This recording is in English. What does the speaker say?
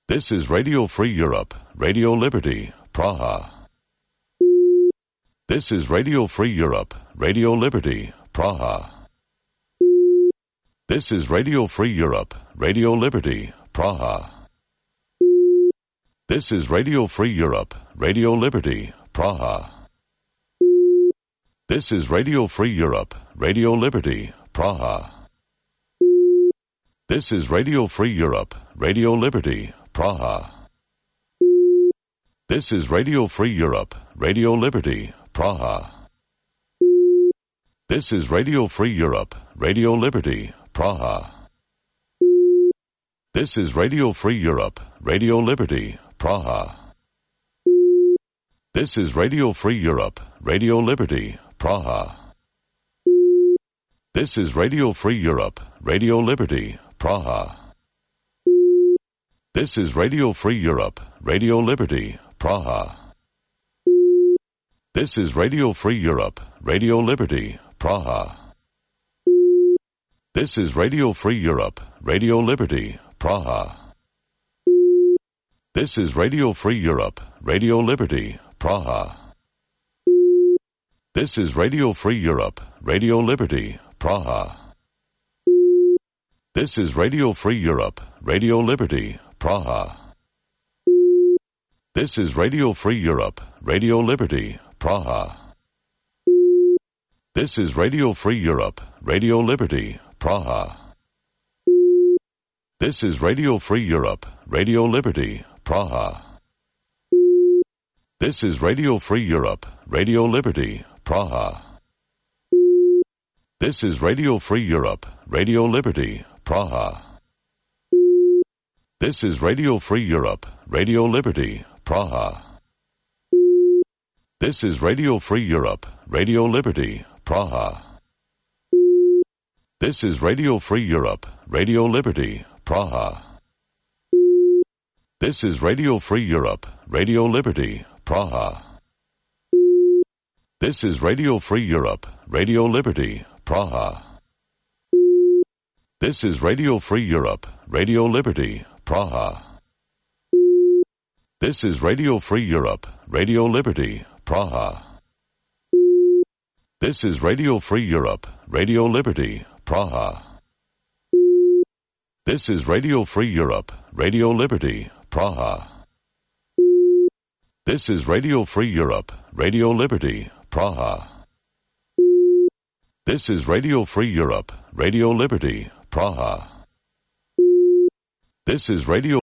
This is Radio Free Europe, Radio Liberty, Praha. This is Radio Free Europe, Radio Liberty, Praha. This is Radio Free Europe, Radio Liberty, Praha. This is Radio Free Europe, Radio Liberty, Praha. This is Radio Free Europe, Radio Liberty, Praha. This is Radio Free Europe, Radio Liberty, Praha. This is Radio Free Europe, Radio Liberty, Praha. This is Radio Free Europe, Radio Liberty, Praha. This is Radio Free Europe, Radio Liberty, Praha. This is Radio Free Europe, Radio Liberty, Praha. This is Radio Free Europe, Radio Liberty, Praha. This is Radio Free Europe, Radio Liberty, Praha. This is Radio Free Europe, Radio Liberty, Praha. This is Radio Free Europe, Radio Liberty, Praha. This is Radio Free Europe, Radio Liberty, Praha. This is Radio Free Europe, Radio Liberty, Praha. This is Radio Free Europe, Radio Liberty, Praha. This is Radio Free Europe, Radio Liberty, Praha. This is Radio Free Europe, Radio Liberty, Praha. This is Radio Free Europe, Radio Liberty, Praha. This is Radio Free Europe, Radio Liberty, Praha. This is Radio Free Europe, Radio Liberty, Praha. This is Radio Free Europe, Radio Liberty, Praha. This is Radio Free Europe, Radio Liberty, Praha. This is Radio Free Europe, Radio Liberty, Praha. This is Radio Free Europe, Radio Liberty, Praha. This is Radio Free Europe, Radio Liberty, Praha. This is Radio Free Europe, Radio Liberty, Praha. This is Radio Free Europe, Radio Liberty, Praha. This is Radio Free Europe, Radio Liberty, Praha. This is Radio Free Europe, Radio Liberty, Praha. This is Radio Free Europe, Radio Liberty, Praha. This is Radio Free Europe, Radio Liberty, Praha. This is Radio